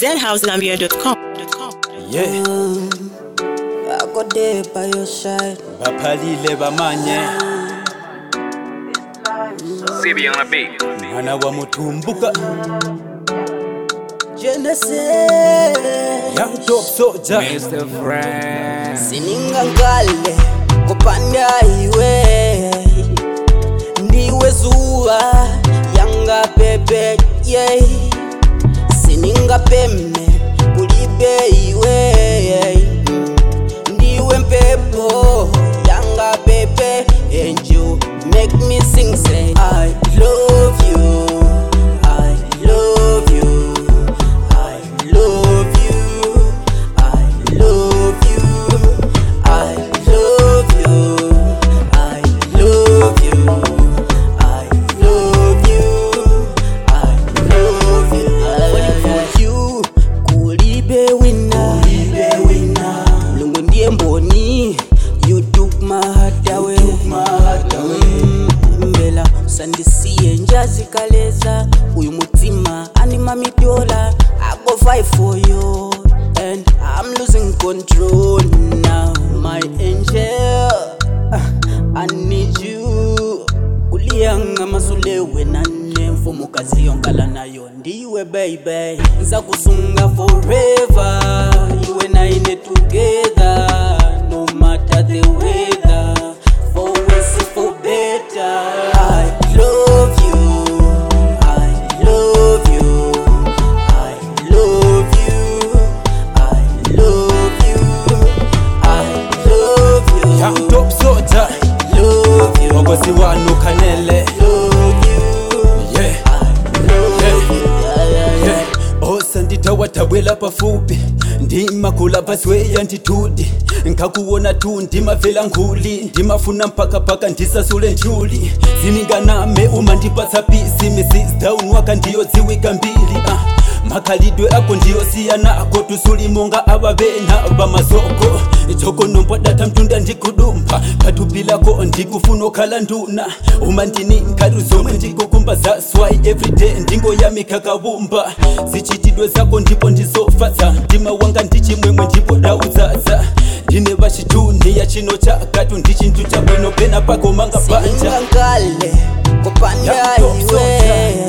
zhousegambia.com. Yeah, I got there by your side. baphalile bamanye Sibi on the beat. mwana wa mutumbuka Genesis. young top soldier Mr. Friend. Sininga ngale kupanda iwe. Ndiwe zuwa yanga pepe yeah. Sininga peme kulibe iwe. Ndiwe mpepo yanga pepe. And you make me sing say I love you, I love you, I love you, I love you, I love you, I love you, I love you, I love you. Falling for you, kulibe wina, lungu ndiye mboni. You took my heart away, mbela usandisiye njazi kaleza. Uyu mutima anima midola. I go fight for you and I'm losing control now. My angel, I need you. Kuliyanga masulewe nane mfumu kazi yonkala nayo ndiwe baby. Nza kusunga forever. You and I in it together. No matter the weather, for worse or for better. I love you, I love you, I love you, I love you, I love you, young top soldier love you, wagozi wanu kanele love you, yeah love you, yeah osa nditawatawela pafupi ndimakula pasweya nditudi nkakuwona tu ndimavela nguli ndimafuna mpaka ndisasule njuli zininganame uma ndipatsa pisi misista unwaka ndiyo dziwika mbili makhalidwe ako ndiyo siyana ako tusulimonga ababena bamasoko joko nompodatha mtunda ndikudumpa patupilako ndikufuna okhala nduna uma ndini nkhalu zomwe ndikukumba za swai everyday ndingoyamika kabumba zichitidwe zako ndipo ndizofatsa ndima wanga ndichimwemwe ndipo dauzaza ndine vachituniya chino chakatu ndichintu chabwino pena pako manga banja siningangale kupanda iwe.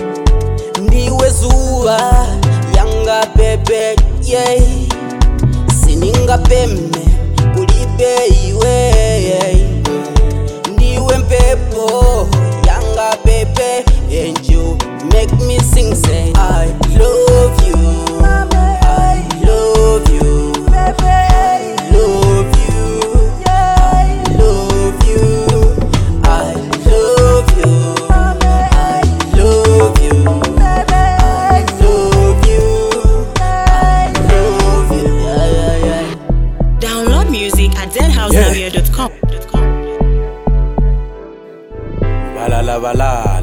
Ndiwe zuwa yanga pepe yeah. Sininga peme kulibe iwe. Ndiwe mpepo yanga pepe. And you make me sing say I love you, I love you, I love you, I love you, I love you, I love you, I love you, I love you. Yeah, yeah. Download music at zhousegambia.com. balala